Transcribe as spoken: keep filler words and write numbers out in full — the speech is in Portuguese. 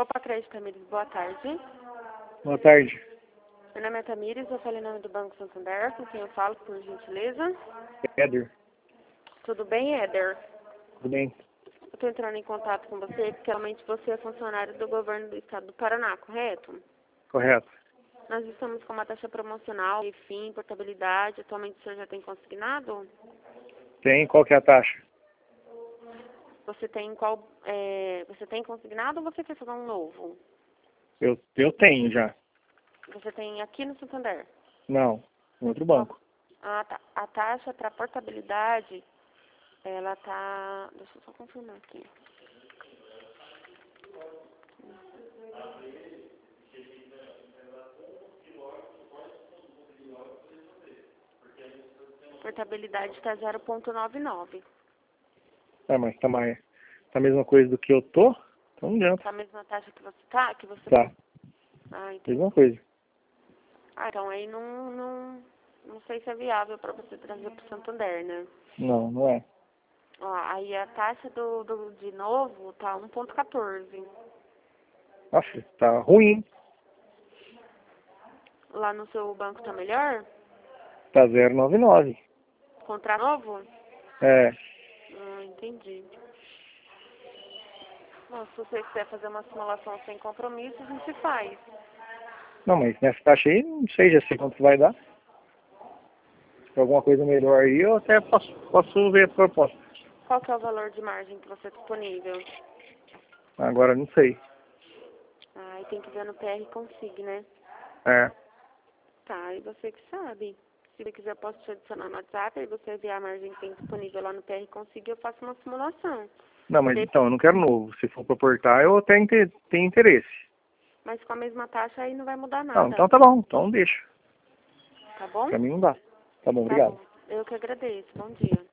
Copa Crédito Tamires, boa tarde. Boa tarde. Meu nome é Tamires, eu falo em nome do Banco Santander, com quem eu falo, por gentileza. Éder. Tudo bem, Éder? Tudo bem? Eu estou entrando em contato com você, porque realmente você é funcionário do governo do estado do Paraná, correto? Correto. Nós estamos com uma taxa promocional, enfim, portabilidade. Atualmente o senhor já tem consignado? Tem? Qual que é a taxa? Você tem qual, é, você tem consignado ou você quer fazer um novo? Eu, eu tenho já. Você tem aqui no Santander? Não, em outro banco. Ah, tá. A taxa para portabilidade, ela tá... Deixa eu só confirmar aqui. Portabilidade está zero vírgula noventa e nove. Ah, mas tá, mais, tá a mesma coisa do que eu tô? Então não adianta. Tá a mesma taxa que você tá? Que você... Tá, Ah, entendi. mesma coisa. Ah, então aí não, não, não sei se é viável para você trazer para o Santander, né? Não, não é. Ó, aí a taxa do, do de novo tá um vírgula quatorze. Nossa, tá ruim. Lá no seu banco tá melhor? Tá zero vírgula noventa e nove. Contra novo? É. Ah, entendi. Bom, se você quiser fazer uma simulação sem compromisso, a gente faz. Não, mas nessa taxa aí, não sei, já sei quanto vai dar. Se for alguma coisa melhor aí, eu até posso, posso ver a proposta. Qual que é o valor de margem que você tem disponível? Agora não sei. Ah, e tem que ver no P R Consig, né? É. Tá, e você que sabe. Se você quiser, eu posso te adicionar no WhatsApp, aí você vê a margem que tem disponível lá no P R Consig e eu faço uma simulação. Não, mas De- então, eu não quero novo. Se for pra portar, eu até inte- tenho interesse. Mas com a mesma taxa aí não vai mudar Não, nada, então tá bom. Então deixa. tá bom? Pra mim não dá. Tá bom, Tá obrigado. bom. Eu que agradeço. Bom dia.